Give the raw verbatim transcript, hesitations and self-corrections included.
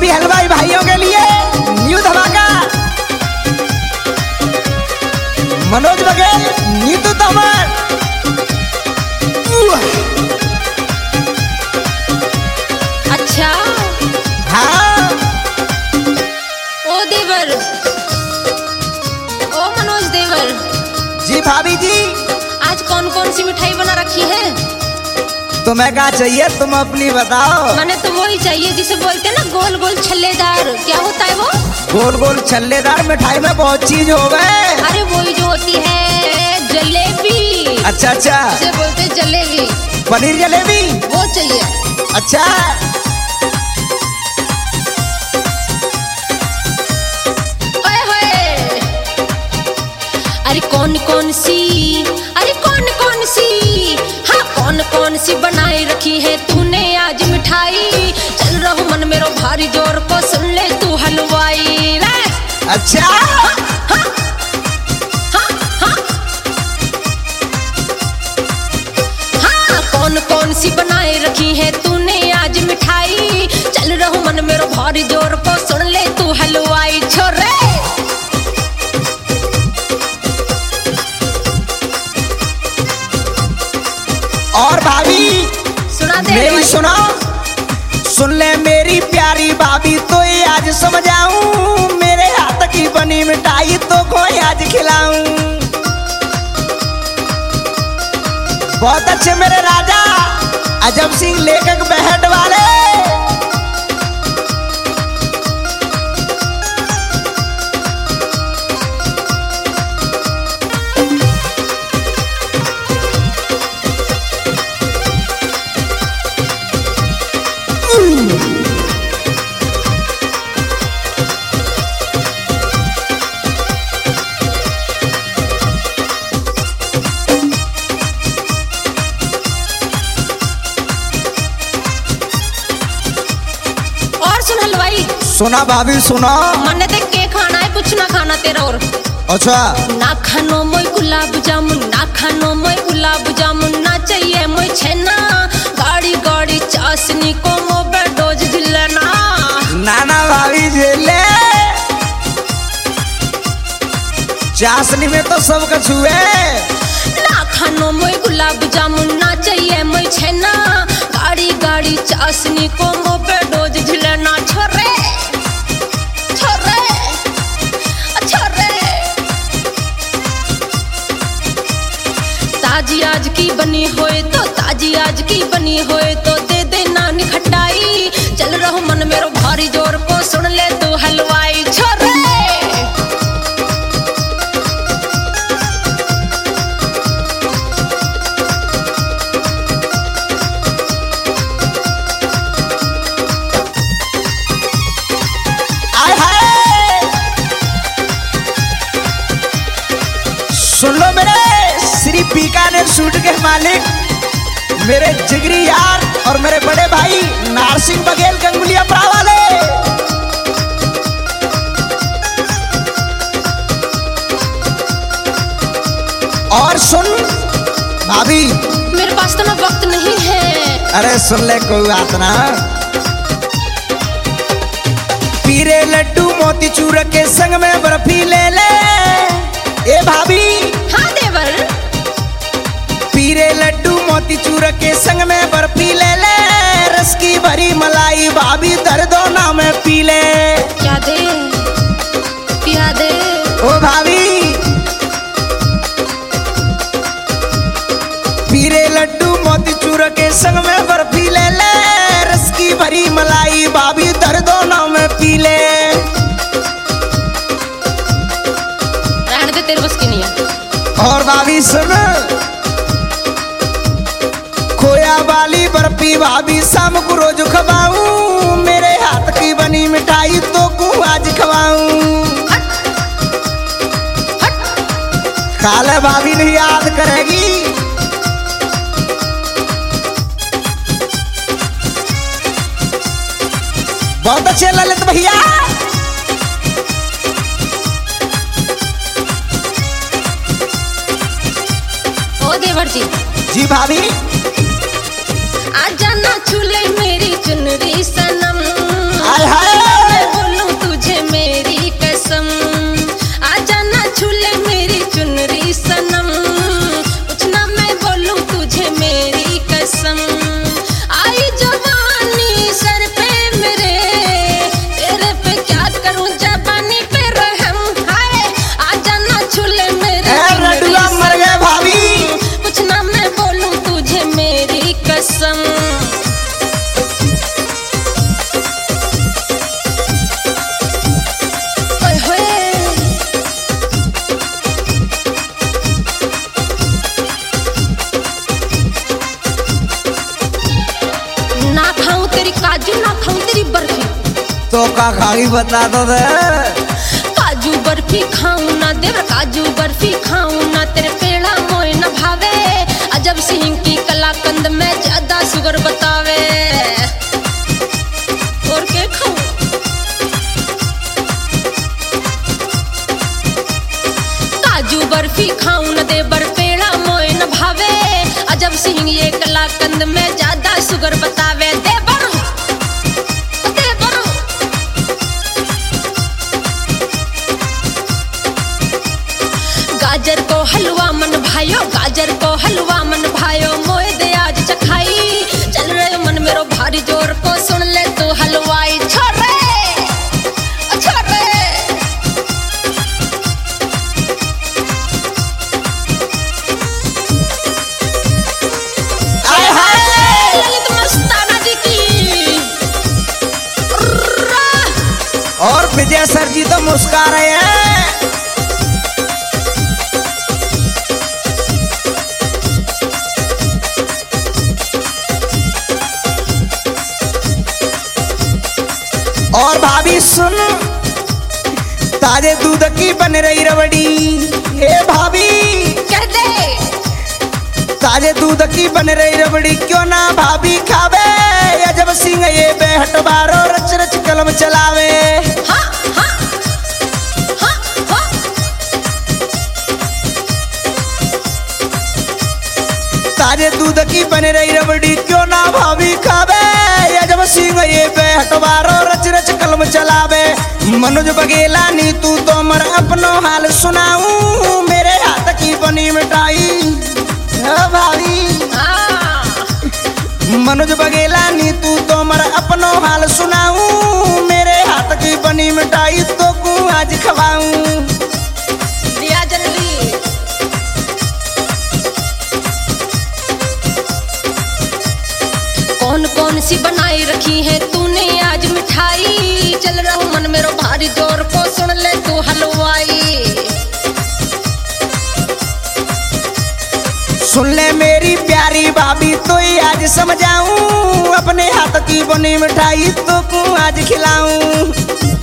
सभी हलवाई भाइयों के लिए न्यू धमाका। मनोज बघेल, नीतू तोमर। अच्छा हाँ ओ देवर, ओ मनोज देवर, जी भाभी जी। आज कौन कौन सी मिठाई बना रखी है? तुम्हें क्या चाहिए तुम अपनी बताओ। मैंने तो वही चाहिए जिसे बोलते हैं ना गोल गोल छल्लेदार। क्या होता है वो? गोल गोल छल्लेदार मिठाई में बहुत चीज हो गए। अरे वही जो होती है जलेबी। अच्छा अच्छा, जिसे बोलते हैं जलेबी। पनीर जलेबी वो चाहिए। अच्छा। ओए होए। अरे कौन कौन सी, अरे कौन कौन सी, हाँ कौन कौन सी बनाए रखी है तूने आज मिठाई? चल रहा मन मेरो भारी जोर को सुन ले तू हलवाई रे। अच्छा हाँ, हाँ, हाँ, हाँ। हाँ कौन कौन सी बनाए रखी है तूने आज मिठाई? चल रहा मन मेरो भारी जोर को सुन ले तू हलवाई छोरे। और भाभी सुना दे मेरी भाई। सुनो, सुन ले मेरी प्यारी भाभी, तो ये आज समझाऊं, मेरे हाथ की बनी मिठाई तो कोई आज खिलाऊं। बहुत अच्छे मेरे राजा अजब सिंह लेखक बहट वाले। और सुन हलवाई, सुना भाभी सुना। मन्ने देख के खाना है, कुछ ना खाना तेरा। और अच्छा ना खानो मोई गुलाब जामुन, ना खानो मोई गुलाब जामुन, ना चाहिए मोई छेना, गाड़ी गाड़ी चाशनी को मोबे डोज दिलना। नाना भाभी झेले, चाशनी में तो सब कुछ हुए। ना खानो मोई गुलाब जामुन, ना चाहिए मोई छेना, गाड़ी गाड़ी चाशनी को मोबे डोज दिलना। छोरे छोरे छोरे, ताजी आज की बनी होए तो, ताजी आज की बनी होए तो दे दे नानी खटाई। चल रहो मन मेरो भारी जोर को सुन ले तू हलवाई छोरे। आय हाय, सुन लो मेरे श्री बीकानेर सूट के मालिक, मेरे जिगरी यार और मेरे बड़े भाई नारसिंह बघेल गंगुलिया परा वाले। और सुन भाभी, मेरे पास तो ना वक्त नहीं है। अरे सुन ले कोई बात ना। पीरे लड्डू मोतीचूर के संग में बर्फी ले ले। ए भाभी, हाँ देवर, पीरे लड्डू मोतीचूर के संग में बर्फी ले ले, रस की भरी मलाई भाभी दर्दों ना में पी ले। क्या दे पिया दे। ओ भाभी, पीरे लड्डू मोतीचूर के संग में बर्फी ले ले, रस की भरी मलाई भाभी दर्दों ना में पी ले। रहने दे, तेरे बस की नहीं है। और भाभी सुन, खोया वाली बर्फी भाभी शाम को रोज खवाऊं, मेरे हाथ की बनी मिठाई तो को आज खवाऊं। खा ले भाभी, नहीं याद करेगी। बहुत अच्छे ललित भैया। ओ देवर जी, जी भाभी, आ जाना झूले मेरी चुनरी सनम। हाय हाय, काजू ना खाऊं तेरी बर्फी। तो का खागी बता दो दे। काजू बर्फी खाऊं ना देवर काजू बर्फी खाऊं ना तेरे पेड़ा मोए न भावे। अजब सिंह की कलाकंद में ज्यादा शुगर बतावे। और के खाऊं काजू बर्फी खाऊं न देवर पेड़ा मोए न भावे। अजब सिंह ये कलाकंद में ज्यादा शुगर बतावे। देवर देवर गाजर को हलवा मन भायो गाजर को हलवा मन भायो मोए दे आज चखाई। चल रे मन मेरो भारी जोर को सुन ले तू हलवाई। छोरे छोरे आय हाय ललित मस्ताना जी की। और विजय सर जी तो मुस्कुरा रहे हैं। और भाभी सुन ताजे दूध की बन रही रबड़ी। हे भाभी कह दे ताजे दूध की बन रही रबड़ी क्यों ना भाभी खावे। अजब सिंह ये बेहट बारो रच रच कलम चलावे। हाँ हाँ हाँ हाँ ताजे दूध की बन रही रबड़ी क्यों ना भाभी खावे। अजब सिंह ये बेहट बारो रच रच कलम चलावे। मनोज बघेला नी तू तो मर अपनो हाल सुनाऊं। मेरे हाथ की बनी मिठाई हे भाभी। हाँ मनोज बघेला नी तू तो मर अपनो हाल सुनाऊं। मेरे हाथ की बनी मिठाई तो को आज खवाऊं। दिया जल्दी कौन कौन सी बनाई रखी है तूने आज मिठाई। चल रहा हूँ मन मेरो भारी जोर को सुन ले तू हलवाई। सुन ले मेरी प्यारी भाभी तो ही आज समझाऊं। अपने हाथ की बनी मिठाई तो को आज खिलाऊं।